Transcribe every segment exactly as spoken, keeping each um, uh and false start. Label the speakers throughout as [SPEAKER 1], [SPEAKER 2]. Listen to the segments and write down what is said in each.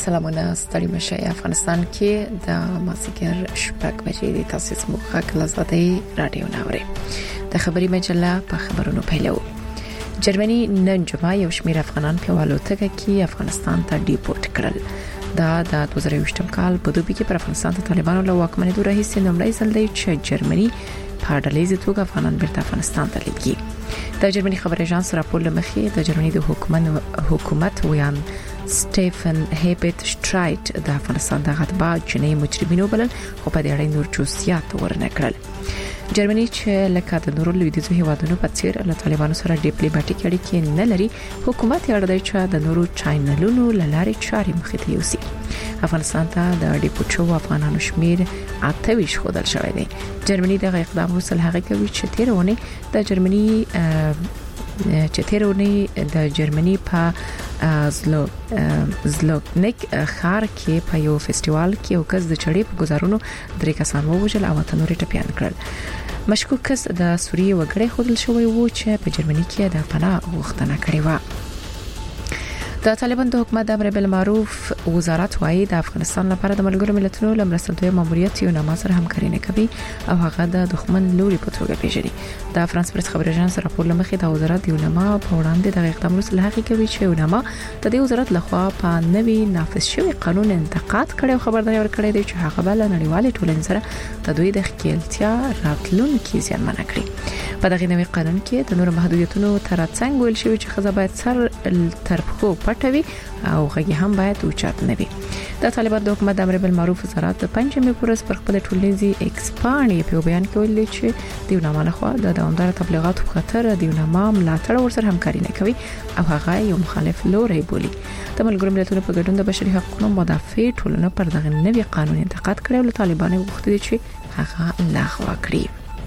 [SPEAKER 1] سلامونه ستړي مشه افغانستان کې د مازیګر شپږ بجې د تاسیس موخه کلازادي رادیو ناوړي د خبري مجله په خبرونو پیلو. جرمني نن جمعه یو شمېر افغانان په والوتګه کې افغانستان ته ډیپورټ کړل. دا د دوه زره یوولسم کال په دوبي کې پر افغانستان ته طالبانو له واکمنۍ راهیسې لومړی ځل دی چې جرمني په ډلهیزه توګه افغانان بیرته افغانستان ته لیږي. د جرمني خبري اژانس راپور لمخې د جرمني د حکومت حکومت ویان سټيفن هیبت شټرایټ د افغانستان د غټبا جنۍ مجرمینو بلل خو په دې اړه نور جزئیات ورنکړل. جرمني چې لکه د نورو لویدیځو هیوادونو په څیر له طالبانو سره ډیپلوماټیک اړیکې نه لري، حکومت یې اړ دی چې د نورو چینلونو لارې چارې مخې ته یوسي. افغانستان ته د ډیپورټو افغانانو شمیر اته ویش خودل شوی دی. جرمني دغه اقدام وروسته هغه کوي چې تیرونه د جرمني چې تیرونه د جرمني په زلو زلوکنیک خار کې په یو فستیوال کې یو کس د چړې په گزارونو درې کسان ووژل او تنوري ټپيان کړل. مشکوک کس د سوریه وګړي خودل شوی وو چې په جرمني کې د پناه غوښتنه کړې و. د طالبان د حکومت د امر بالمعروف وزارت وايي د افغانستان لپاره د ملګرو ملتونو لمرستندوی ماموریت یو نامه سره همکاري نه کوي او هغه د دښمن لوري په توګه پیژني. د فرانس پریس خبري اژانس راپور لمخې د وزارت یو نامه په وړاندې د اقدام وروسته هغه کوي چې یو نامه د دې وزارت لخوا په نوي نافذ شوی قانون انتقاد کړي او خبرداري ورکړي دی چې هغه بل نړیوالې ټولنې سره د دوی د خپلتیا راتلونکي زیانمن کړي. په دغه نوي قانون کې د نور محدودیتونو ترڅنګ ویل شوی چې خزه باید سر ترپخو پټوي او غږی هم باید اوچت نه وي. د طالبان د حکومت د امر بالمعروف وزارت د پنځمې پورس پر خپل ټولنیزي ایکسپانډ په بیان کې ویلي چې دیو نامه لخوا د دوامدار تبلیغاتو په خاطر دیو نامه ملاتړ ورسره همکاري نه کوي او هغه یو مخالف لوري بولي. د ملګرو ملتونو په ګډون د بشري حقوقو مدافع ټولنه پر دغه نوي قانون انتقاد کړی او طالبان غوښتي چې هغه لغوه کړي.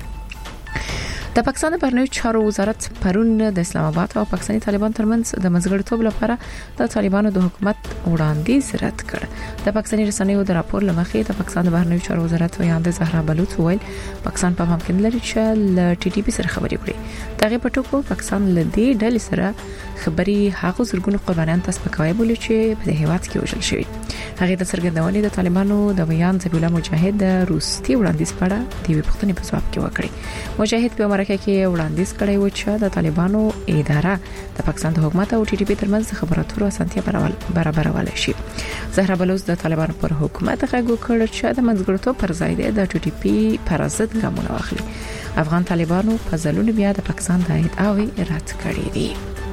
[SPEAKER 1] د پاکستان د بهرنیو چارو وزارت پرون د اسلام آباد او پاکستاني طالبان ترمنځ د منځګړیتوب لپاره د طالبانو د حکومت وړاندیز رد کړ. د پاکستاني رسنیو د راپور لمخې د پاکستان د بهرنیو چارو وزارت ویاند زهرا بلوچ ویل پاکستان په ممکن لري چې ل ټي ټي پی سره خبرې وکړي. دغه پټوکو پاکستان ل دې ډلې سره خبري هغه زرګونو قربانیان تسپکوي بولی چې په هیواد کې وژل شوی. هغه د څرګندونې د طالبانو د بیان ذبیح الله مجاهد د روسي وړاندیز پړه د وی پښتنې په ځواب کې وکړي. مجاهد په امریکا کې وړاندیز کړی و چې د طالبانو اداره د پاکستان د حکومت او ټي ټي پی ترمنځ خبراتو اسانتیا برابرول شي. زهرا بلوچ د طالبانو پر حکومت غږ وکړ چې د منځګړیتوب پر ځای د ټي ټي پی پر ضد ګامونه واخلي. افغان طالبانو په ځلونو بیا د پاکستان د ادعاوی رد کړې دي.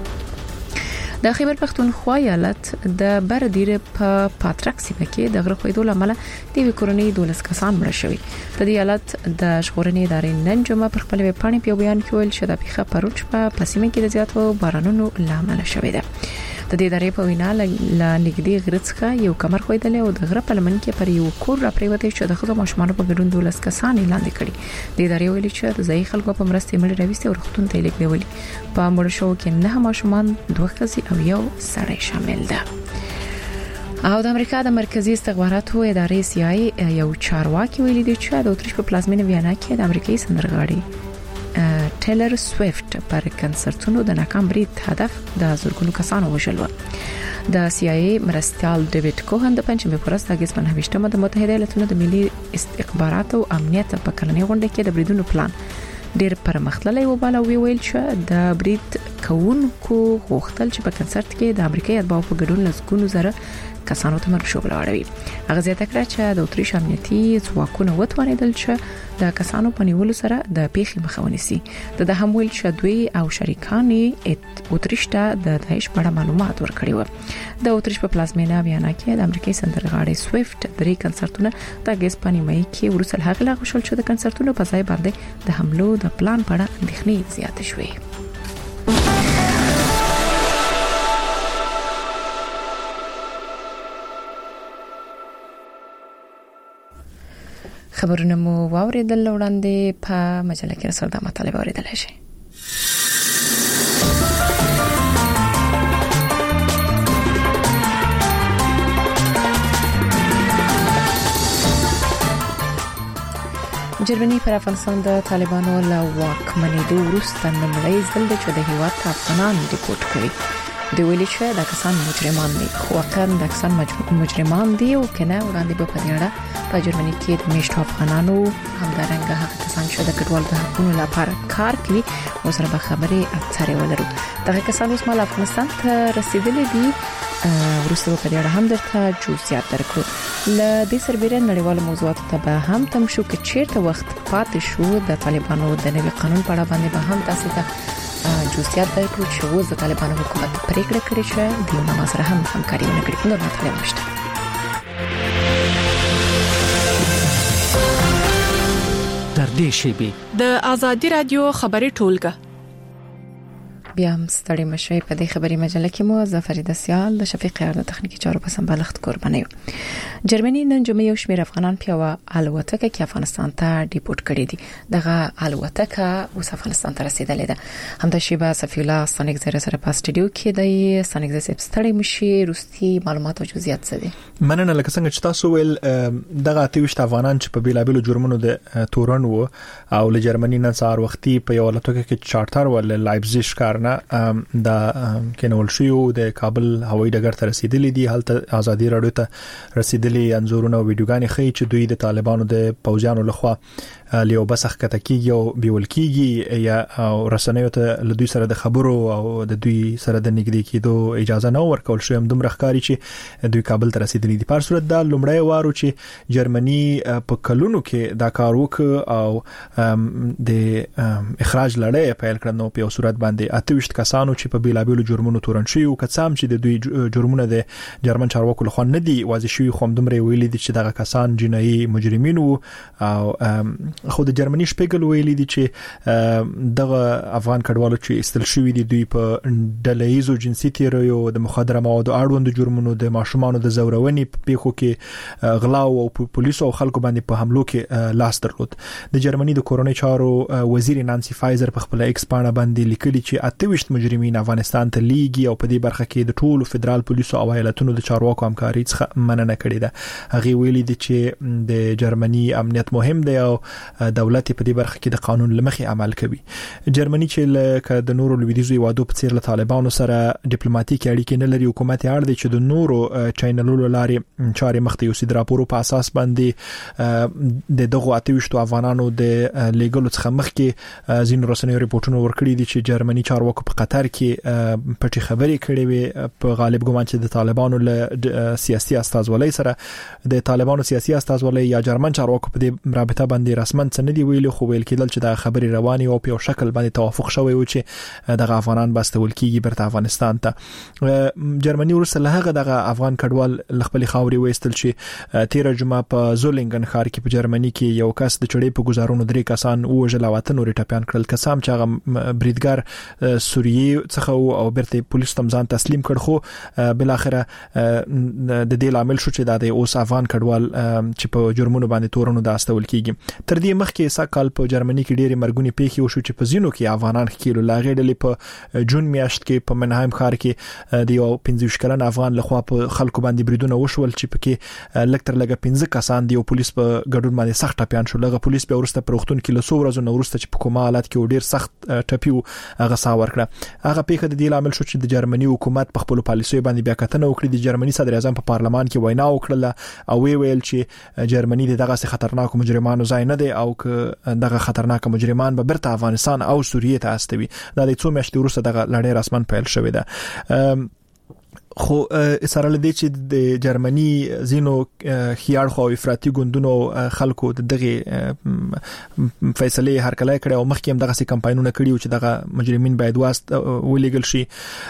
[SPEAKER 1] د خیبر پختونخوا ایالت د بردیر په پاترک سیمه کې د غره خویدو لامل د وکورنۍ دولس کسان مړ شوي. د دې ایالت د ژغورنې ادارې نن جمعه پر خپل ویبپاڼې په بیان کې ویل چې د پیښه پروچ په پسیمه کې د زیاتو بارانونو لامل شوې ده. د دې ادارې په وینا ل نګدي غرڅخه یو کمر خویدل او د غره په لمن کې پر یو کور را پریوته چې د خزو ماشومان په ګډون دولس کسان اعلان کړي. د ادارې ویلي چې د ځای خلکو په مرسته مړ راويسته او رختون ته لیکلي. په مړ شو کې نه ماشومان دوه ښځې او یو سړی شامل ده. او د امریکا د مرکزی استخباراتو ادارې سی آی یو چارواکي ویلي دی چې د اتریش په پلازمینه ویانا کې د امریکایي سندرغاړي ټیلر سویفټ پر کنسرتونو د ناکام برید هدف د زورګونو کسانو وژل و. د سی آی مرستيال ډیوډ کوهن د پنځمې پورس د اگست په نهمه د متحده ایالاتونو د ملي استخباراتو او امنیت په کلنۍ غونډه کې د بریدونو پلان ډیر پرمختللی و بالا ویل چې د برید کوونکو غوښتل چې په کنسرت کې د امریکایي اتباعو په ګډون لسګونو زره کسانو ته مرګ شو بلوړوي. هغه زیاته کړه چې د اتریش امنیتي ځواکونو وتوانیدل چې د کسانو په نیولو سره د پیښې مخه ونیسي. د هم ویل چې دوی او شریکان اتریش ته د داعش په اړه معلومات ورکړي و. د اتریش په پلازمینه ویانا کې د امریکایي سندرغاړي سویفټ درې کنسرتونه د اگست په نیمه کې ورسره هغه لغوه شول چې د کنسرتونو په ځای باندې د حملو د پلان په اړه اندېښنې زیاتې شوې. خبرونه مو واوریدل وړاندې په مجله کې سره د مطالبه اوریدل شي. جرمني پر افغانستان د طالبانو له واکمنۍ وروسته نړۍ ځل د چوده هیواد افغانان ډیپورټ کړي. د ویلي چې دا کسان مجرمان دي خو واقعا دا کسان مجرمان دي او کنه وړاندې په پدېړه په جرمني کې د میشتو افغانانو همدارنګه هغه کسان چې د کډوال د حقوقو لپاره کار کوي او سره به خبرې اترې ولرو. دغه کسان اوس مال افغانستان ته رسیدلي دي. ورسره په دې اړه هم درته جزئیات درکړو. ل دې سربېره نړیوال موضوعات ته به هم تم شو کې چیرته وخت پاتې شو د طالبانو د نوي قانون په اړه باندې به هم تاسو ته جزئیات درکړو چې اوس د طالبانو حکومت پریکړه کړې چې د نو سره هم همکاري وکړي. نو مطلب مشته
[SPEAKER 2] در دې شیبه
[SPEAKER 3] د ازادي رادیو خبري ټولګه
[SPEAKER 1] بیا هم ستړي مشي په دې خبري مجله کې مو ظفر دسیال د شفیق یار د تخنیکی چارو په سمبالښت قرباني. جرمني نن جمعه یو شمېر افغانان پیاوه الوتکه کې افغانستان ته ډیپورټ کړي دي. دغه الوتکه اوس افغانستان ته رسیدلې ده. همدا شیبه صفی الله سانیک زره سره په سټډیو کې دی. سانیک زره ستړي مشي روستي معلومات او جزئیات څه دي؟
[SPEAKER 4] مننه لکه څنګه چې تاسو ویل دغه اتويشت افغانان چې په بیلابلو جرمونو د تورن وو او له جرمني نن سهار وختي په یو الوتکه کې چارټر ول لایپزیګ کارنه د کینول شو د کابل هوایي ډګر ته رسیدلې دي. هلته ازادي رادیو ته رسیدلې انزورونه او ویډیوګانې ښیي چې دوی د طالبانو د پوځیانو لخوا لیو بسخ کته کیږي او بیول کیږي یا رسنیو ته له دوی سره د خبرو او د دوی سره د نږدې کېدو اجازه نه ورکول شو. هم دومره ښکاری چې دوی کابل ته رسیدلې دي. په صورت دا لومړی وارو چې جرمني په کلونو کې دا کار وکړ او د اخراج لړۍ پیل کړ. نو په صورت باندې اتويشت کسانو چې په بیلابلو جرمونو تورن شوی او کسان چې د دوی جرمونه د جرمن چارواکو لخوا نه دي واضح شوی خو هم دومره ویلي دي چې دغه کسان جنایي مجرمین وو او خو د جرمني شپږل ویلي دي چې دغه افغان کډوالو چې استل شوی دي دوی په ډلهیزو جنسي تیریو د مخدره موادو اړوند جرمونو د ماشومانو د زورونې په پیښو کې غلا او پولیسو او خلکو باندې په حملو کې لاس درلود. د جرمني د کورونی چارو وزیر نانسی فایزر په خپل ایکس پاڼه باندې لیکلي چې اتويشت مجرمین افغانستان ته لیږي او په دې برخه کې د ټولو فدرال پولیسو او ایالتونو د چارواکو همکاري څخه مننه کړې ده. هغه ویلي دي چې د جرمني امنیت مهم دی او دولت په دې برخه کې د قانون لمخې عمل کوي. جرمني چې لکه د نورو لویدیزو هیوادو په څیر له طالبانو سره ډیپلوماټیک اړیکې نه لري. حکومت اړ دی چې د نورو چینلونو لارې چارې مخ ته یوسي. د راپورو په اساس باندې د دغه اتويشت افغانانو د لیګلو څخه مخکې ځینو رسنیو ریپورتونه ورکړي دي چې جرمني چارواکو په قطر کې پټي خبرې کړې وي په غالب ګومان چې د طالبانو له سیاسي استازولۍ سره د طالبانو سیاسي استازولۍ یا جرمن چارواکو په دې رابطه باندې رسمن څه نه دی ویلي خو ویل کېدل چې د خبرې رواني او په شکل باندې توافق شوی و چې دغه افغانان بستول کیږي برته افغانستان ته. جرمني ورسره هغه دغه افغان کډوال خپل خاوري وېستل چې تیر جمعه په زولنګن ښار کې په جرمني کې یو کس د چړې په گزارونو درې کسان او جلاوطن نور ټاپیان کړل. کسان چې هغه بریدګر سوریه څخه او برته پولیس تم ځان تسلیم کړ خو بل اخره د دې لامل شو چې د اوس افغان کډوال چې په جرمونو باندې تورونو داستول کیږي. تر دې مخکې سکهال په جرمني کې ډېری مرګونی پیښې وشو چې په زینو کې افغانان خېلو لاغې ډلې په جون میاشت کې په منهایم ښار کې د یو پنځه کلن افغان لخوا په خلکو باندې بریدونه وشول چې پکې لکتر لګه پنځه کسان دی او پولیس په ګډون باندې سخت ټپيان شو. لغه پولیس به ورسته پروختون کې له څو ورځې نو ورسته چې په کومه حالت کې ډېر سخت ټپیو هغه سا ورکړه. هغه پیښه د دې لامل شو چې د جرمني حکومت په خپل پالیسۍ باندې بیا کتنه وکړي. د جرمني صدر اعظم په پارلمان کې وینا وکړه او وی ویل چې جرمني دغه خطرناک مجرمانو ځای نه دی او که دغه خطرناک مجرمان به برته افغانستان او سوریه ته استوي. دا د څو میاشتې وروسته دغه لړۍ رسمن پیل شوې ده. خو سره لدی چې د جرمني زینو خيار خو افراطي ګوندونو خلکو دغه فیصله هرکله کړي او مخکې هم دغه سي کمپاینونه کړي چې دغه مجرمین باید واسط ولېګل شي.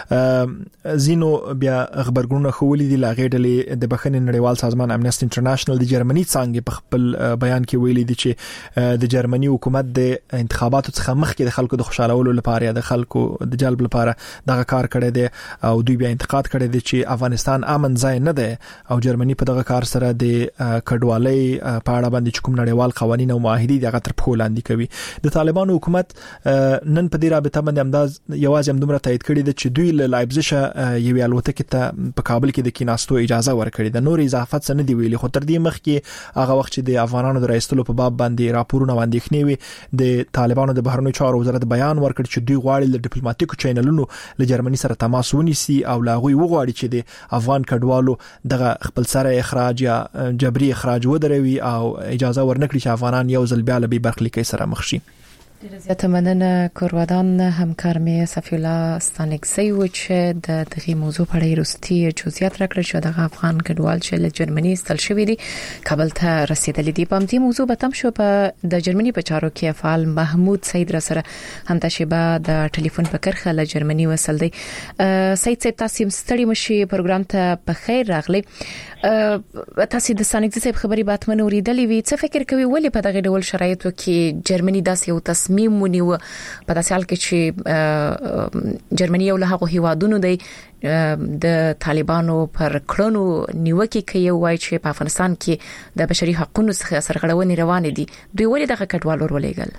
[SPEAKER 4] زینو بیا خبرګونونه خو ولې د لاغې ډلې د بخښنې نړیوال سازمان امنیسټي انټرنیشنل د جرمني څنګه په خپل بیان کې ویلي دي چې د جرمني حکومت د انتخاباتو څخه مخکې د خلکو د خوشالولو لپاره یا د خلکو د جلب لپاره دغه کار کړی دی او دوی بیا انتقاد کړی دی دی چې افغانستان امن ځای نه دی او جرمني په دغه کار سره د کډوالۍ په اړه باندې کوم نړیوال قوانين او معاهدي دغه تر په لاندې کوي. د طالبانو حکومت نن په دې رابطه باندې امداز یوازې هم دومره تایید کړی دی چې دوی له لایپزیګ یو الوتکې ته په کابل کې د کیناستو اجازه ورکړې ده. نور اضافات څه نه دی ویلي، خو تر دې مخکې هغه وخت چې د افغانانو د رئیسلو په باب باندې راپورونه باندې خنوي د طالبانو د بهرنیو چارو وزارت بیان ورکړ چې دوی غواړي له ډیپلوماټیکو چینلونو له جرمني سره تماس ونیسي او لا غوي وغواړي چې د افغان کډوالو دغه خپل سره اخراج یا جبري اخراج ودروي او اجازه ورنکړي چې افغانان یو ځل بیا له برخلیکۍ سره مخ شي.
[SPEAKER 1] ډیره زیاته مننه کورودان. همکار مې صفی الله ستانکزی و چې د دغه موضوع په اړه وروستي جزئیات راکړل چې د افغان کډوال چې له جرمني استل شوی دي کابل ته رسیدلي دي. په دې موضوع به تم شو په د جرمني په چارو کې فعال محمود سید را سره هم تشبه د ټلیفون په کرخه له جرمني وصل دی. سید صاحب تاسو ستړي مشي پروګرام ته په خیر راغلی. تاسو د ستانکزی صاحب خبري باتمن اوریدلې وی څه فکر کوي ولې په دغه ډول شرایطو کې جرمني داسې یو تصمیم ونیو په داسې حال کې چې جرمني یو له هغو هیوادونو دی د طالبانو پر کړنو نیوکه کوي وایي چې په افغانستان کې د بشري حقوقو څخه سرغړونې روانې دي، دوی ولې دغه کډوال ورولېګل؟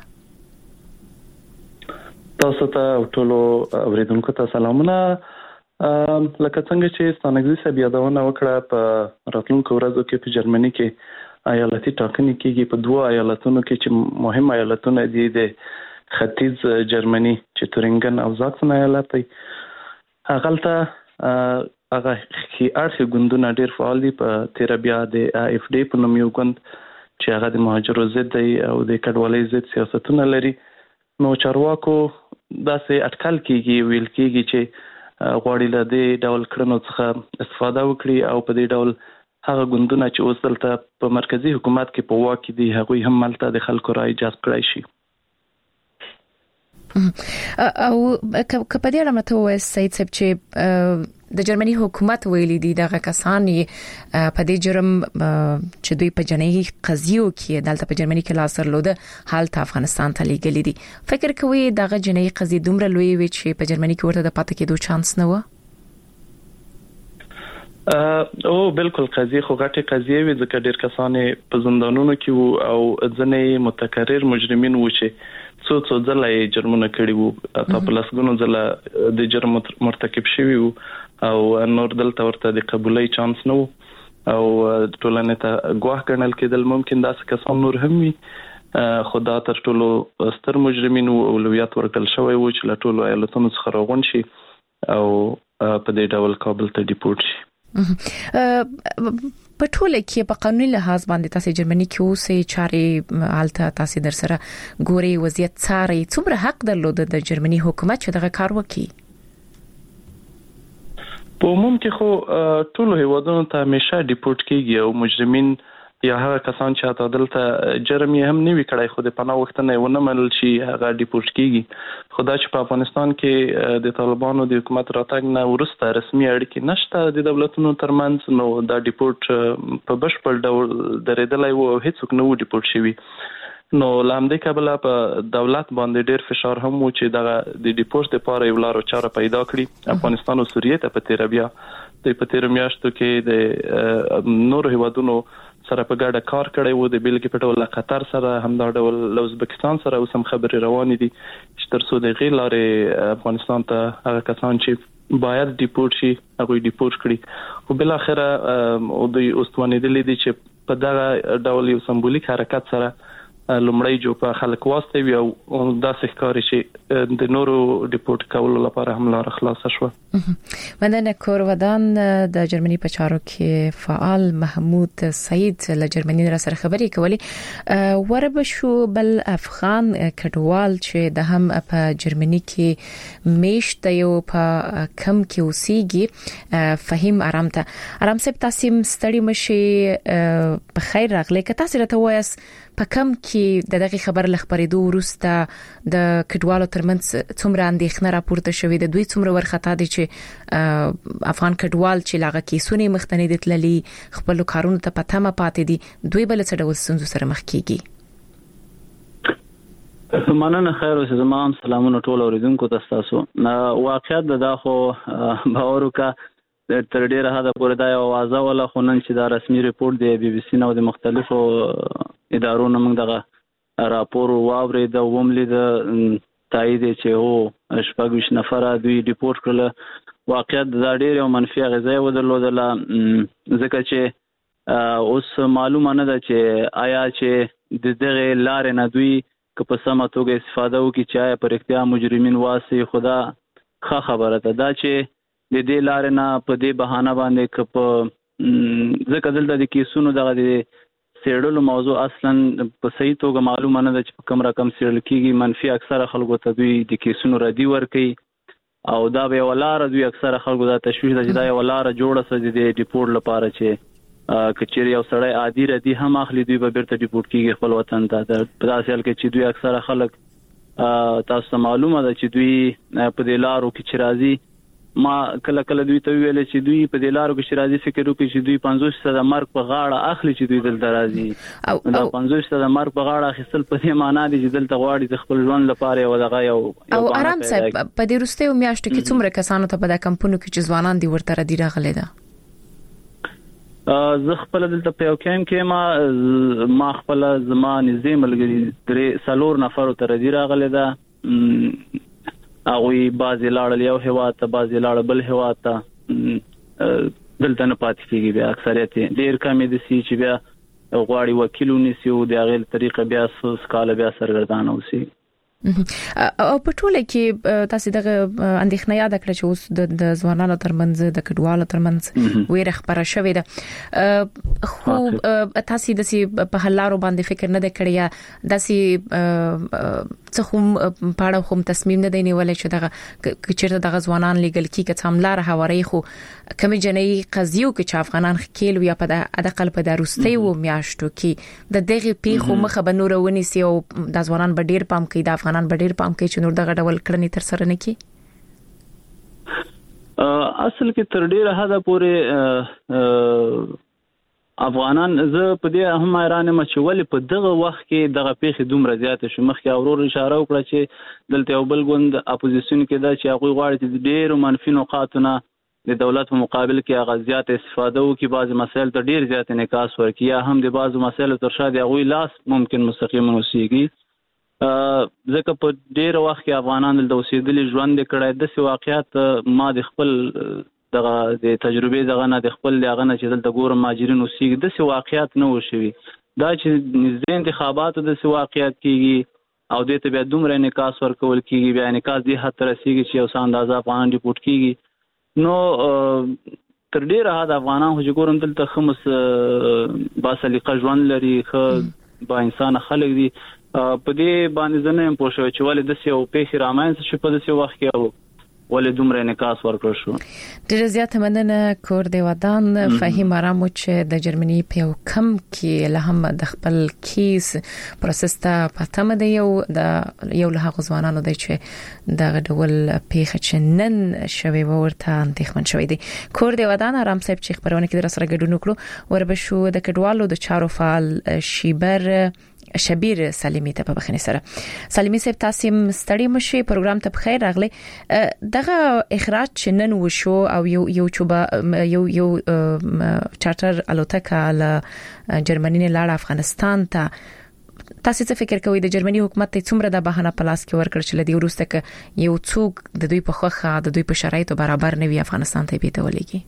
[SPEAKER 5] تاسو ته ټولو اوریدونکو ته سلامونه. لکه څنګه چې ستانکزی صاحب یادونه وکړه په راتلونکو ورځو کې په جرمني کې ایالتي ټاکنې کېږي په دوه ایالتونو کې چې مهم ایالتونه دي د ختیځ جرمني چې تورینګن او زاکسن ایالت دی. هغه هغه خي اړخي ګوندونه ډېر فعال دي. په تیر بیا د اف ډي په نوم یو ګوند چې هغه د مهاجرو ضد دی او د کډوالۍ ضد سیاستونه لري. نو چارواکو داسې اټکل کېږي ویل کېږي چې غواړي له دې ډول کړنو څخه استفاده وکړي او په دې ډول هغه ګوندونه چې اوس دلته په مرکزی حکومت کې په واک دي هغوی هم ملته د خلکو رای جذب کړی شي.
[SPEAKER 1] او کپا دې علامه ته وایي سید صاحب چې د جرمني حکومت ویلي دي دغه کسان په دې جرم چې دوی په جنایي قضیو کې دلته په جرمني کې لاس درلوده حالت افغانستان ته لیږلي دي. فکر کوي دغه جنایي قضیه دومره لوی وي چې په جرمني کې ورته د پاتې کېدو چانس نه و؟
[SPEAKER 5] او بالکل قضیه خو غټه قضیه وي ځکه ډېر کسان په زندانونو کې وو او ځنې متکرر مجرمین وو چې څو څو ځله جرمونه کړي وو په پلاسګونو ځله د جرم مرتکب شوی وو او نور دلته ورته د قبولۍ چانس نه او ټولنې ته ګواښ ګڼل کېدل. ممکن داسې کسان نور هم وي خو دا تر ټولو ستر مجرمین او اولویت ورکړل شوی وو چې له ټولو ایالتونو څخه راغون شي او په دې ډول کابل ته ډیپورټ شي.
[SPEAKER 1] په ټوله کې په قانوني لحاظ باندې تاسو جرمني کې اوسې چاري حالت تاسو در سره ګوري وضعیت څاري څومره حق درلود د جرمني حکومت چې دغه کار وکړي؟
[SPEAKER 5] په عموم کې خو ټول هیوادونو ته همیشه ډیپورټ کیږي او مجرمین یا هغه کسان چې اته دلته جرم یې هم نیوي کړای خو د پناه وختنه ونه منل شي هغه ډیپورټ کیږي. خدای چې په افغانستان کې د طالبانو د حکومت راتګ نه ورسته رسمي اړیکې نشته د دولتونو ترمنځ نو دا ډیپورټ په بشپړ ډول درېدلای وو او هیڅوک نه و ډیپورټ شوی. نو لامدې کابل په دولت باندې ډېر فشار هم و چې دغه د ډیپورټ لپاره یو لار او چاره پیدا کړي. افغانستان او سوریه ته په تیر بیا د په تیر میاشتو کې د نور هیوادونو سره په ګډه کار کړی وو د بیلګې په ډول قطر سره هم دا ډول له ازبکستان سره اوس هم خبرې روانې دي چې تر څو د غیر لارې افغانستان ته هغه کسان چې باید ډیپورټ شي هغه ډیپورټ کړي. خو بل اخره او د اوستوانېدلې دي چې په دغه ډول یو سمبولیک حرکت سره لومړی جو په خلک واسطه وي او داسې ښکاري چې د نورو ډیپورټ کولو لپاره هم لار خلاص شوه.
[SPEAKER 1] مننه کورودان د جرمني په چارو کې فعال محمود سید له جرمني سره خبرې کولې. وربه شو بل افغان کډوال چې د هم په جرمني کې میشت یو په کم کې اوسېږي فهیم آرامته آرام صاحب تاسو ستړي مشي په خیر راغلی که تاسو راته وایاست په کم کې د دغه خبر لخبرېدو وروسته د کډوالو ترمنځ څومره اندېښنه راپورته شوې ده دوی څومره ورختا دي چې افغان کډوال چې لاغه کیسونه مختنې دي تللي خپل کارونو ته پاتمه پاتې دي دوی بل څه ډول ستونزو سره مخ کیږي؟
[SPEAKER 6] مننه خیر اوسه زمام سلامونه ټول اوریدونکو ته تاسو واقعیت دا خو باور وکړه تر ډیره حد پورې دا یو واضح ولا خو نن چې دا رسمي ریپورت دی بي بي سي نو د مختلفو ادارو نه موږ دغه راپور واوري د وملي د تایید چې هو شپږ ویشت نفر دوی ریپورت کړل واقعیت دا ډیر یو منفي غذای ودرلودل ځکه چې اوس معلومه نه ده چې آیا چې د دغه لارې نه دوی که په سمه توګه استفاده وکړي چې آیا پر اختیار مجرمین واسي خدا ښه خبره ده دا چې د دې لارې نه په دې بهانه باندې که په ځکه دلته د کیسونو دغه د څېړلو موضوع اصلا په صحیح توګه معلومه نه ده چې په کوم رقم څېړل کېږي منفي اکثره خلکو ته دوی د کیسونو ردي ورکوي او دا به یوه لاره دوی اکثره خلکو دا تشویش ده چې دا یوه لاره جوړه سه د ریپورټ لپاره چې که چیرې یو سړی عادي ردي هم اخلي دوی به بیرته ریپورټ کېږي خپل وطن ته په داسې حال کې چې دوی اکثره خلک تاسو ته معلومه ده چې دوی په دې لارو کې چې راځي ما کله کله دوی ته ویل چې دوی په دې لارو کې چې راځي فکر وکړي چې دوی پنځوس سده مرګ په غاړه اخلي چې دوی دلته راځي دا پنځوس سده مرګ په غاړه اخیستل په دې معنا دی چې دلته غواړي د خپل ژوند لپاره یو دغه یو
[SPEAKER 1] او آرام صاحب په دې وروستیو میاشتو کې څومره کسانو ته په دا کمپونو کې چې ځوانان دي ورته ردي راغلي ده
[SPEAKER 6] زه خپل دلته په یو کیم کې ما ما خپل زما نږدې ملګري درې څلور نفر ته ردي راغلي ده هغوی بعضې لاړل یو هېواد ته بعضې لاړل بل هېواد ته دلته نه پاتې کېږي بیا اکثریت یې ډېر کم یې داسې چې بیا غواړي وکیل ونیسي او د هغې له طریقه بیا څه کاله بیا سرګردانه اوسي
[SPEAKER 1] او په ټوله کې تاسو دغه اندېښنه یاد کړئ چې اوس د ځوانانو ترمنځ د کډوالو ترمنځ ویره خبره شوې ده خو تاسو د سي په حلارو باندې فکر نه کړی یا د سي څه هم پاړه هم تصمیم نه دی نیولای چې دغه چیرته دغه ځوانان لګل کی که څاملار هواري خو کمی جنۍ قضیو کې چې افغانان خکیل یا په ادقل په دروستي و میاشتو کې د دغه پیخو مخه بنورونی سي او د ځوانان به ډیر پام کوي د افغانان به ډیر پام کوي چې نور دغه ډول کړنې تر سره نه کی
[SPEAKER 6] اصل کې تر ډیره حده پورې افغانان زه په دې هم حیران یم چې ولې په دغه وخت کې دغه پیښې دومره زیاتې شو مخکې اورور اشاره وکړه چې دلته یو بل ګوند اپوزیسیون کې دا چې هغوی غواړي چې ډېرو منفي نقاطونه د دولت په مقابل کې هغه زیات استفاده وکړي بعضې مسایل ته ډېر زیات انعکاس ورکړي یا هم د بعضو مسایلو تر شا د هغوی لاس ممکن مستقیما اوسېږي ځکه په ډېر وخت کې افغانان دلته اوسېدلي ژوند یې کړی داسې واقعیات ما د خپل دغه د تجربې دغه نه د خپل دغه نه چې دلته ګورم مهاجرین اوسېږي داسې واقعیات نه وو شوي دا چې نږدې انتخاباتو داسې واقعیات کېږي او دې ته بیا دومره انعکاس ورکول کېږي بیا انعکاس دې حد ته رسېږي چې یو څه اندازه افغانان ریپورټ کېږي نو تر ډېره حد افغانان خو چې ګورم دلته ښه باسلیقه ژوند لري ښه با انسانه خلک دي په دې باندې زه نه یم پوه شوی چې ولې داسې یو پیښې رامنځته شوې په داسې وخت کې او ولې دومره انعکاس ورکړل شو
[SPEAKER 1] ډېره زیاته مننه کور د ودان فهیم آرام چې د جرمني په یو کم کې له هم د خپل کیس پروسس ته پاتمه دی یو د یو له غوښوانانو دی چې د ډول پیښه چې نن شوي ورته اندېښمن شوی دی کور د ودان آرام صاحب چې خبرونه کې در سره ګډون وکړو وربه شو د کډوالو د چارو فعال شیبر شبیر سلیمی ته په بخنه سره سلیمی صاحب تاسو ستړي مشي پروګرام ته بخیر راغلی دغه اخراج چې نن وشو او یو یو چوبه یو یو چارټر الوتکه له جرمني نه لاړ افغانستان ته تاسو څه فکر کوئ د جرمني حکومت ته څومره د بهانه پلاس کې ورکړ چې لدی ورسته ک یو څوک د دوی په خوخه د دوی په شرایطو برابر نه وي افغانستان ته پیته ولېږي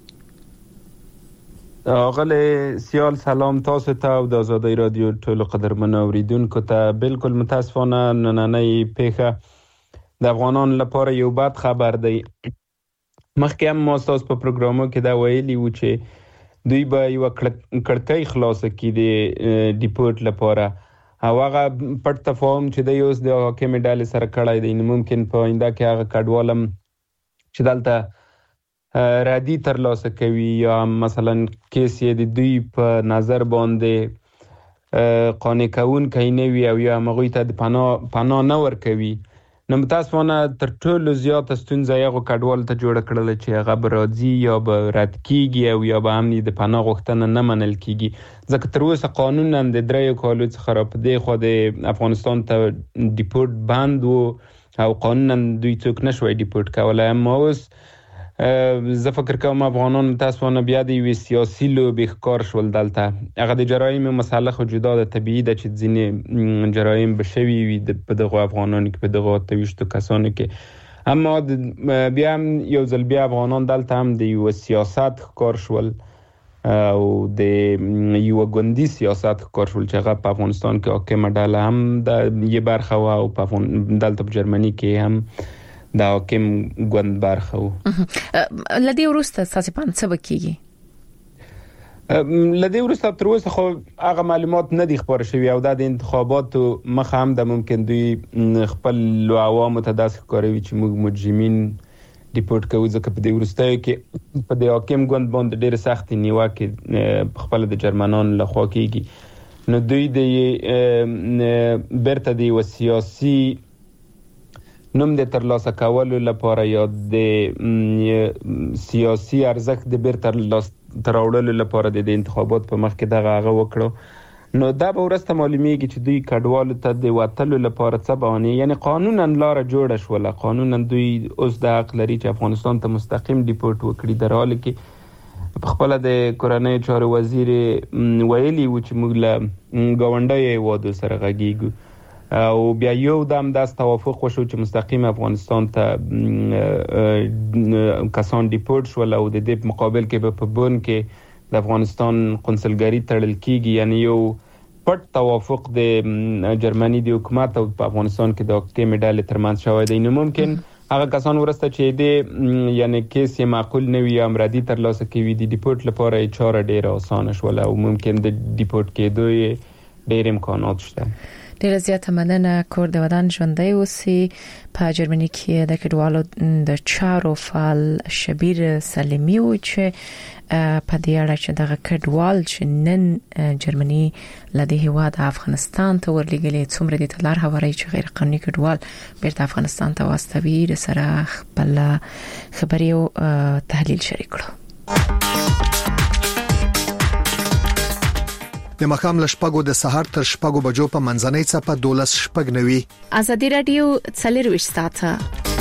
[SPEAKER 7] اغلی سیال سلام تاسو ته او د آزادۍ رادیو ټولو قدرمنو اوریدونکو ته بالکل متاسفانه نننۍ پیښه د افغانانو لپاره یو بد خبر دی مخکې هم ما ستاسو په پروګرامو کې دا ویلي و چې دوی به یو کړکۍ خلاصه کړي د ډیپورټ لپاره او هغه پټ تفاهم چې د اوس د حاکمې ډلې سره کړی دی نو ممکن په آینده کې هغه کډوالم چې دلته ردی ترلاسه کوي یا مثلا کیس یې د دوی په نظر باندې قانع کوونکی نه وي او یا هغوی ته د پناه پناه نه ورکوي نو متاسفانه تر ټولو زیاته ستونزه یې هغو کډوالو ته جوړه کړله چې هغه به راځي یا به رد کېږي او یا به هم د پناه غوښتنه نه منل کېږي ځکه تر اوسه قانونا د دریو کالو څخه را په دې خوا د افغانستان ته ډیپورټ بند و او قانونا دوی څوک نشوی ډیپورټ کولی اما اوس زه فکر کوم افغانان متاسفانه بیا د یوې سیاسي لوبې ښکار شول دلته. هغه د جرایم مسله خو جدا ده، طبیعي ده چې ځینې جرایم به شوي وي په دغو افغانانو کې، په دغو اته ویشتو کسانو کې. اما بیا هم یو ځل بیا افغانان دلته هم د یو سیاست ښکار شول او د یو ګوندي سیاست ښکار شول چې هغه په افغانستان کې حاکمه ډله هم د یې برخه وه او په دلته په جرمني کې هم د حاکم ګوند برخه وه.
[SPEAKER 1] له دې وروسته ستاسې په اند څه به کېږي؟
[SPEAKER 7] له دې وروسته تر اوسه خو هغه معلومات نه دي خپاره شوي او دا د انتخاباتو مخه هم ده. ممکن دوی خپل عوامو ته داسې ښکاروي چې موږ مجرمین ډیپورټ کوو، ځکه په دې وروستیو کې په د حاکم ګوند باندې ډېرې سختې نیوکې خپله د جرمنانو لخوا کېږي. نو دوی د بیرته د یوه سیاسي نوم د ترلاسه کولو لپاره یا د سیاسي ارزښت د بیرته لاسته راوړلو لپاره د انتخابات په مخ کې دغه هغه وکړو. نو دا به وروسته معلومیږي چې دوی کډوالو ته د وتلو لپاره څه بهانې، یعنی قانونا لاره جوړه شوله، قانونا دوی اوس د حق لري چې افغانستان ته مستقیم ډیپورټ وکړي، در حاله کې په خپله د کورنۍ چارو وزیر ویلي و چې موږ له ګاونډیو هیوادو سره غږیږو او بیا یو دم داس توافق وشو چې مستقیم افغانستان ته کسان ډیپورټ شول او د دې مقابل کې به په بون کې د افغانستان قونسلګري تړل کیږي. یعنی یو پټ توافق د جرمني د حکومت او په افغانستان کې د حاکمې ډلې ترمنځ شوی دی. نو ممکن هغه کسان ورسته چې د یعنی کیس یې معقول نه وي یا امردي ترلاسه کوي د ډیپورټ لپاره یې چاره ډېره اسانه شوله او ممکن د ډیپورټ کېدو یې ډېر امکانات شته.
[SPEAKER 1] ډیره زیاته مننه. کور د ودان ژوندی اوسي. په جرمني کې د کډوالو د چارو فعال شبیر سلیمی و چې په دې اړه چې دغه کډوال چې نن جرمني له دې هیواد افغانستان ته ورلېږلي څومره دي تلار هواري چې غیر قانوني کډوال بیرته افغانستان ته واستوي، سره خپل خبري او تحلیل شریک کړو.
[SPEAKER 8] د مخام لشپګو د سحر تر شپګو بجو په منځنۍ صفه دولس شپګ نوي.
[SPEAKER 1] ازادي رادیو څلرويش ساعته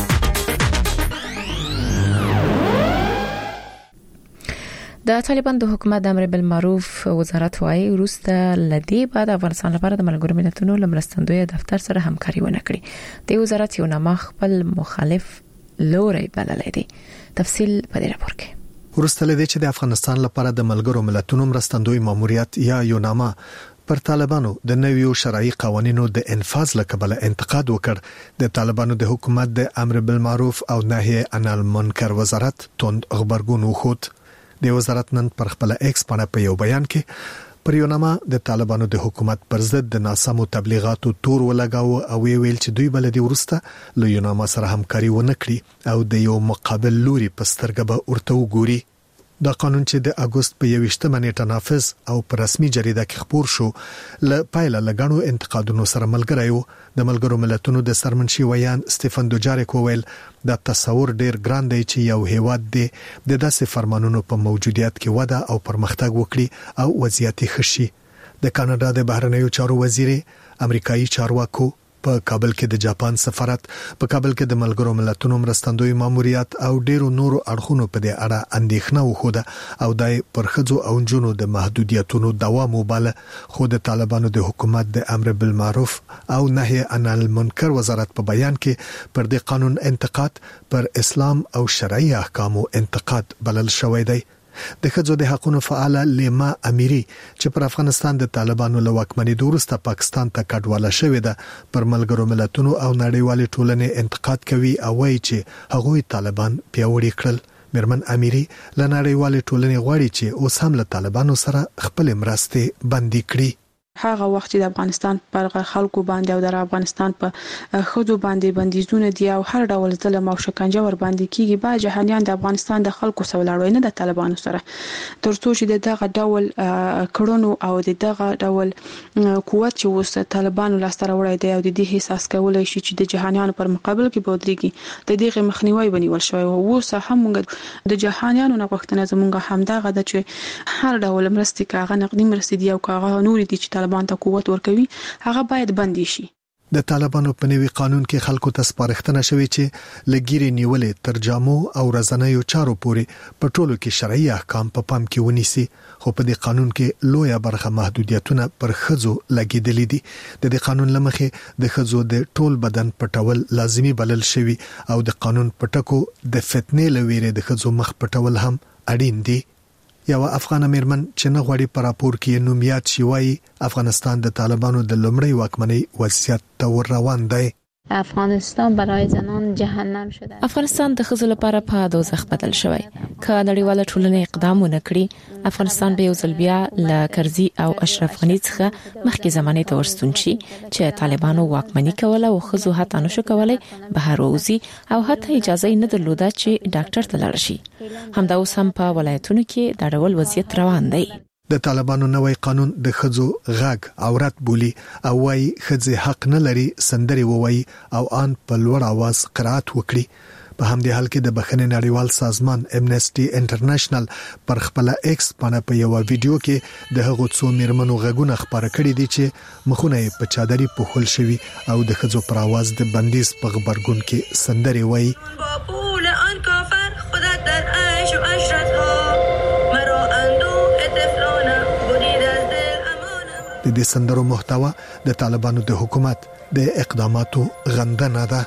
[SPEAKER 1] د طالبان د حکومت د امر بالمعروف وزارت وايي وروسته لدی بعد افغانستان لپاره د ملګرو ملتونو لمرستندوی دفتر سره همکاري ونه کړي. د وزارت یو نامه خپل مخالف لوري بللې دي. تفصیل په دې راپور کې.
[SPEAKER 8] ورسته لدی چې د افغانستان لپاره د ملګرو ملتونو مرستندوی ماموریت یا یوناما پر طالبانو د نویو شرعي قوانینو د انفاذ لکبل انتقاد وکړ. د طالبانو د حکومت د امر بالمعروف او نهي عن المنکر وزارت توند خبرګون وخوت. د وزارت نن پر خپل ایکس باندې په یو بیان کې پر یوناما د طالبانو د حکومت پر ضد د ناسمو تبلیغاتو تور ولګاو او ویل چې دوی بلدي ورسته له یوناما سره همکاري ونه کړي او د یو مقابل لوري په سترګه به ورته وګوري. دا قانون چې د اگست په یوشتمه نیټه نافذ او په رسمي جریده کې خبر شو ل پایله لګانو انتقادونو سره ملګری و. د ملګرو ملتونو د سرمنشي ویان سټيفن دوجاریک وویل د تصور ډیر ګران دی چې یو هیواد دی د داسې فرمانونو په موجودیت کې وده او پرمختګ وکړي او وضعیت خشي. د کاناډا د بهرنیو چارو وزیر امریکایي چارواکو په کابل کې د جاپان سفارت، په کابل کې د ملګرو ملتونو مرستندوی ماموریت او ډیرو نورو اړخونو په دې اړه اندېښنه وښوده او دای پر خځو او جنونو د محدودیتونو دوام وباله. خو د طالبانو د حکومت د امر بالمعروف او نهي عن المنکر وزارت په بیان کې پر دې قانون انتقاد پر اسلام او شرعي احکامو انتقاد بلل شوی دی. د ښځو د حقوقو فعال لیما امیری چې پر افغانستان د طالبانو له واکمنۍ وروسته پاکستان ته کډواله شوې ده پر ملګرو ملتونو او نړیوالې ټولنې انتقاد کوي او وایي چې هغوی طالبان پیاوړي کړل. مرمن امیری له نړیوالې ټولنې غواړي چې اوس هم له طالبانو سره خپل مرستې بندي کړي.
[SPEAKER 9] هغه وخت چې د افغانستان پر خلکو باندې او د افغانستان په خځو باندې بندیزونه دي او هر ډول ظلم او شکنجه ور باندې کیږي، با جهانیان د افغانستان د خلکو سره لاړوي نه د طالبانو سره، ترڅو چې دغه ډول کړونو او دغه ډول قوت چې وس طالبانو لاسته راوړی دی او د دې احساس کولای شي چې د جهانیانو پر مقابل کې بودريږي، د دې مخنیوي بنیول شوی او اوس هم موږ د جهانیانو نه غوښتنه زموږ همدغه د چې هر ډول مرستې کاغه نقدي مرستې دی او کاغه نور دي چې طالبان ته قوت ورکوي هغه باید بندي شي.
[SPEAKER 8] د طالبانو په نوي قانون کې خلکو ته سپارښتنه شوې چې لګيري نیولې ترجمو او رضانیو چارو پورې په ټولو کې شرعي احکام په پام کې ونیسي، خو په دې قانون کې لویه برخه محدودیتونه پر خزو لګیدلې دي. د دې قانون لمخې د خزو د ټول بدن پټول لازمی بلل شوی او د قانون پټکو د فتنې لویره د خزو مخ پټول هم اړین دي. یو افغان امرمن چې نه غوړي پر راپور کې نومیات شي وایي افغانستان د طالبانو د لومړی واکمنۍ وضعیت ته ور روان دی.
[SPEAKER 10] افغانستان برای زنان جهنم شده.
[SPEAKER 1] افغانستان د ښځو لپاره په دوزخ بدل شوی. که نړیواله ټولنه اقدام ونکړي افغانستان به یو ځل بیا له کرزي او اشرف غنی څخه مخکې زمانه ته ورستون شي چې طالبانو واکمني کوله او ښځو حتی نشو کولای بهر ووزي او حتی اجازه نه درلوده چې ډاکټر ته لاړ شي. همدا اوس هم په ولایتونو کې د ډول وضعیت روان دی.
[SPEAKER 8] د طالبانو نوې قانون د خزو غږ عورت بولی او وايي خزه حق نه لري سندري ووي او ان په لوړ आवाज قرات وکړي. په همدې حال کې د بخښنې نړیوال سازمان امنسټي انټرنیشنل پر خپل ایکس باندې په یو ویډیو کې د هغو څو میرمنو غږونه خبره کړې دي چې مخونه په چادري پوښل شوی او د خزو پر आवाज د بندیز په خبرګون کې سندري وایي. د دې سندرو محتوا د طالبانو د حکومت د اقداماتو غندنه ده.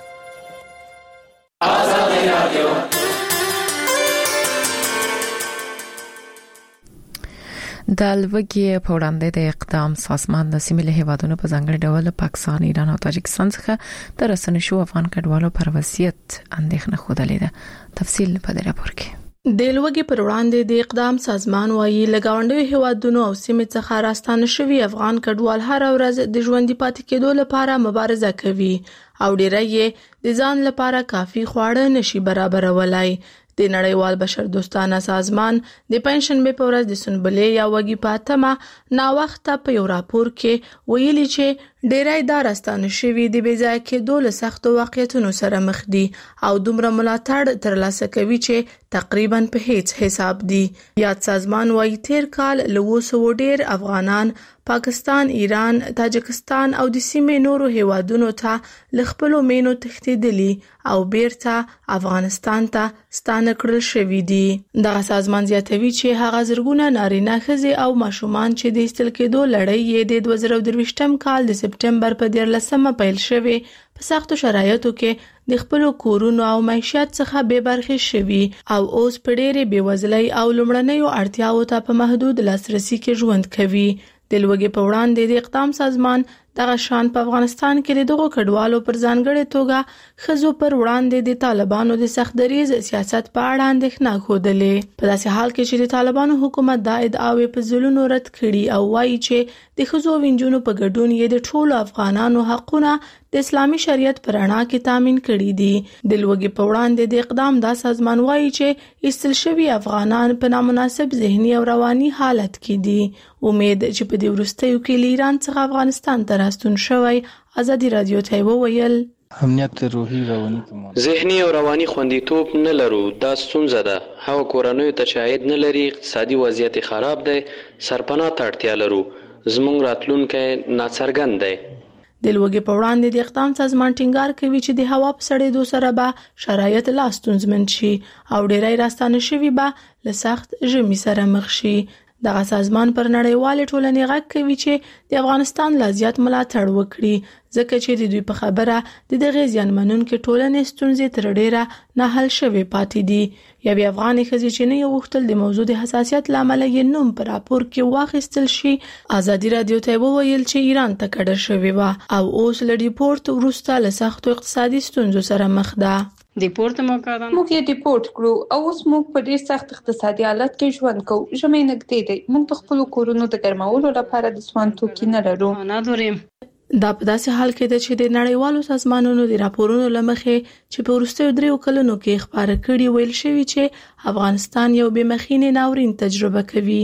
[SPEAKER 1] د لوګي په وړاندې د اقدام سازمان د سیمې له هیوادونو په ځانګړي ډول پاکستان، ایران او تاجکستان څخه تر رسنۍ شو افغان کډوالو پر وضعیت اندېښنه خوده لیده. تفصیل په دې راپور کې.
[SPEAKER 3] د لوګي پر وړاندې د اقدام سازمان وايي لګاونډي هیوادونو او سیمې څخه راستانه شوی افغان کډوال هر ورځ د ژوندۍ پاتې کېدو لپاره مبارزه کوي او ډیری یې د ځان لپاره کافي خواړه نشي برابرولای. د نړیوال بشر دوستانه سازمان د پنځشنبه په ورځ د سنبلې یا وګي پاتمه نا وخت په یو راپور کې ویلي چې ډیری دا راستانه شوی د بېځای کېدو له سختو واقعیتونو سره مخ دي او دومره ملاتړ ترلاسه کوي چې تقریبا په هیڅ حساب دي. یاد سازمان وايي تیر کال له وسو ډیر افغانان پاکستان، ایران، تاجکستان او د سیمې نورو هیوادونو ته لخپلو مینو تښتیدلي او بیرته افغانستان ته ستانه کړل شوی دي. دغه سازمان زیاتوي چې هغه زرګونه نارینه ښځې او ماشومان چې د ایستل کېدو لړۍ یې د دوه زره درویشتم کال د سپټمبر په دیارلسمه پیل شوی په سختو شرایطو کې د خپل کورونو او معیشت څخه بې برخې شوي او اوس په ډېرې بېوزلۍ او لومړنیو اړتیاوو ته په محدود لاسرسي کې ژوند کوي. د لوګي په وړاندې د اقدام سازمان دغه شان په افغانستان کې دغه کډوالو پر ځانګړې توګه خزو پر وړاندې د طالبانو د سختدریز سیاست په اړه اندېښنه خوده. په داسې حال کې چې د طالبانو حکومت دا ادعاوې په ځلونو رد کړي او وایي چې د خزو وینجونو په ګډون یې د ټولو افغانانو حقونه د اسلامي شریعت پر رڼا کې تامین کړي دي. د لوګي په وړاندې د اقدام دا سازمان وایي چې ایستل شوي افغانان په نامناسب ذهني او رواني حالت کې دي. امید چې په دې وروستیو کې ایران څخه افغانستان ته راستون شوی. ازادي رادیو ته وویل
[SPEAKER 11] امنیت روحي رواني کوم
[SPEAKER 12] ذهني او رواني خوندیتوب نه لرو، دا ستونزه ده. هغه کورنۍ ته چې عاید نه لري، اقتصادي وضعیت خراب دی، سرپناه ته اړتیا لرو. زموږ راتلونکی ناڅرګند دی.
[SPEAKER 3] د لوګي په وړاندې د اقدام سازمان ټینګار کوي چې د هوا په سړېدو سره به شرایط لا ستونزمن شي او ډیری راستانه شوي به له سخت ژمي سره مخ شي. دغه سازمان پر نړیوال ټولنې غږ کوي چې د افغانستان لا زیات ملاتړ وکړي ځکه چې د دوی په خبره د دغه ځانمنونکو ټولنې ستونزې تر ډیره نه حل شوي پاتې دي. یوې افغاني ښځې چې نه یو وختل د موضوع د حساسیت لامل یې نوم پر راپور کې واخیستل شي ازادي رادیو ته وویل چې ایران ته کډه شوی و او اوس له ریپورت وروسته له سختو اقتصادي ستونزو سره مخ ده.
[SPEAKER 13] دیپورت مو کړه موږ یې دیپورت کړو او اوس موږ په ډیر سخت اقتصادي حالت کې ژوند کوو. ژمي نږدې دی، موږ د خپل کورونو د ګرمولو لپاره د سوان توکي نه لرو.
[SPEAKER 3] نه لرم. دا په داسې حال کې ده چې د نړیوالو سازمانونو د راپورونو لمخې چې په وروستیو دریو کلونو کې خبره کړي ویل شوی چې افغانستان یو بې مخینې ناورین تجربه کوي.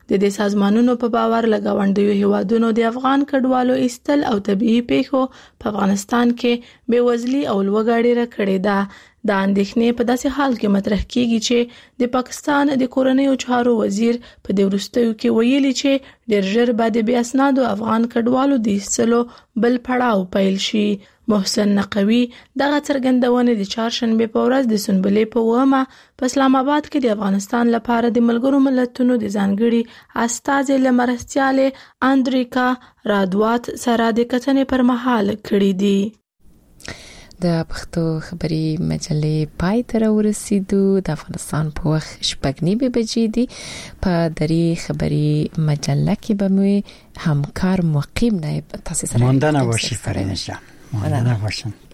[SPEAKER 3] د دې سازمانونو په باور لګاونډیو هیوادونو د افغان کډوالو ایستل او طبيعي پیښو په افغانستان کې بېوزلي او لوږه ډېره کړې ده. د اندېښنې په داسې حال کې مطرح کیږي چې د پاکستان د کورنیو چارو وزیر په دې وروستیو کې ویلي چې ډېر ژر به د بې اسنادو افغان کډوالو د ایستلو بل پړاو پیل شي. محسن نقوي دغه څرګندونه د چهارشنبه په ورځ د سنبلې په ومه په اسلام آباد کې د افغانستان لپاره د ملګرو ملتونو د ځانګړي استازي لمرستياله اندریکا رادوات سره د کتنې پر مهال کړې دي.
[SPEAKER 1] د پښتو خبري مجلې پای ته ورسېدو. د افغانستان په وخت شپږ نیمې بجې دي. په دري خبري مجله کې به مو همکار مقیم نائب تاسو سره
[SPEAKER 14] ماندنه باشی فرینشا ماندنه باشم.